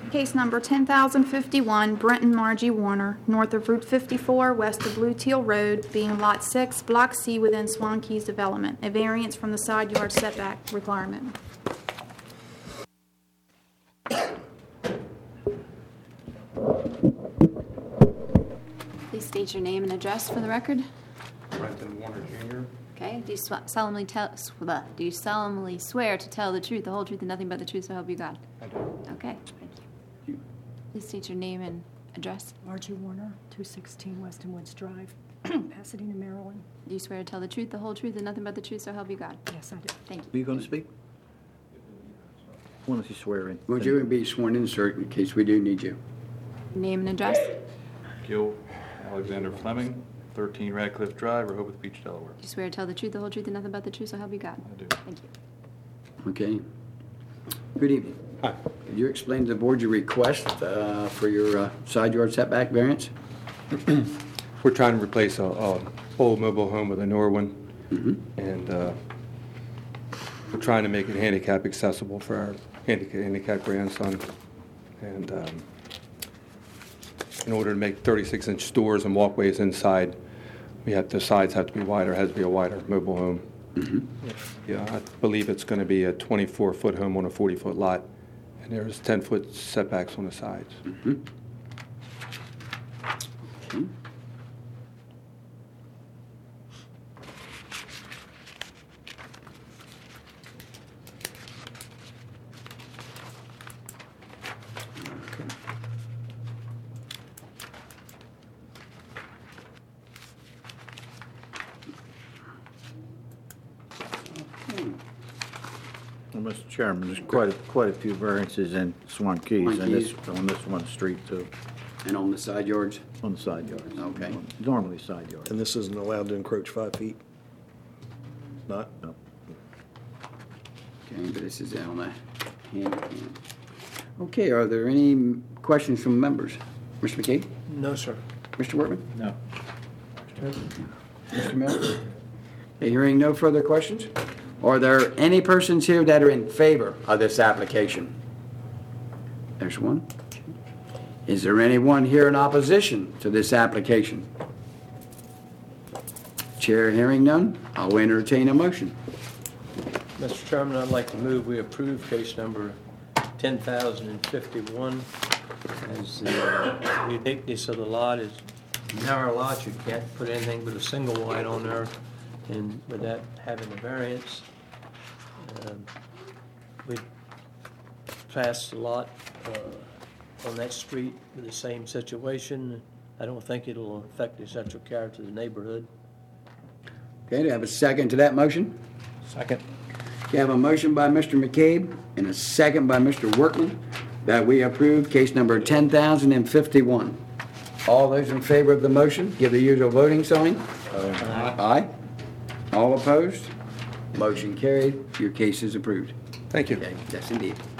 Case number 10,051, Brenton Margie Warner, north of Route 54, west of Blue Teal Road, being Lot 6, Block C within Swan Keys Development, a variance from the side yard setback requirement. Please state your name and address for the record. Brenton Warner Jr. Okay. Do you solemnly swear to tell the truth, the whole truth, and nothing but the truth, so help you God? I do. Okay. Thank you. Please state your name and address. Margie Warner, 216 Weston Woods Drive, Pasadena, Maryland. Do you swear to tell the truth, the whole truth, and nothing but the truth, so help you God? Yes, I do. Thank you. Are you going to speak? When does he swear in? Would you be sworn in, sir, in case we do need you? Name and address. Gil Alexander Fleming, 13 Radcliffe Drive, Rehoboth Beach, Delaware. Do you swear to tell the truth, the whole truth, and nothing but the truth, so help you God? I do. Thank you. Okay. Good evening. Hi. Could you explain to the board your request for your side yard setback variance? We're trying to replace a old mobile home with a newer one, and we're trying to make it handicap accessible for our handicapped grandson. And in order to make 36-inch doors and walkways inside, the sides have to be wider. It has to be a wider mobile home. Yeah, I believe it's going to be a 24-foot home on a 40-foot lot, and there's 10-foot setbacks on the sides. Okay. Well, Mr. Chairman, there's quite a few variances in Swan Keys, Swan and Keys. on this one street too, And on the side yards? on the side yards. Okay. Normally side yards. And this isn't allowed to encroach 5 feet? Not? No. Okay, but this is on the handicap. Okay, are there any questions from members? Mr. McKee? No, sir. Mr. Workman? No. Mr. Miller? Okay, hearing no further questions, are there any persons here that are in favor of this application? There's one. Is there anyone here in opposition to this application? Chair hearing none, I'll entertain a motion. Mr. Chairman, I'd like to move we approve case number 10,051. As the uniqueness of the lot is narrow lot, you can't put anything but a single wide on there, and with that having a variance, we passed a lot on that street with the same situation. I don't think it'll affect the essential character of the neighborhood. Okay, do I have a second to that motion? Second. Okay, I have a motion by Mr. McCabe and a second by Mr. Workman that we approve case number 10,051. All those in favor of the motion, give the usual voting sign. Aye. All opposed? Motion carried. Your case is approved. Thank you. Okay, yes, indeed.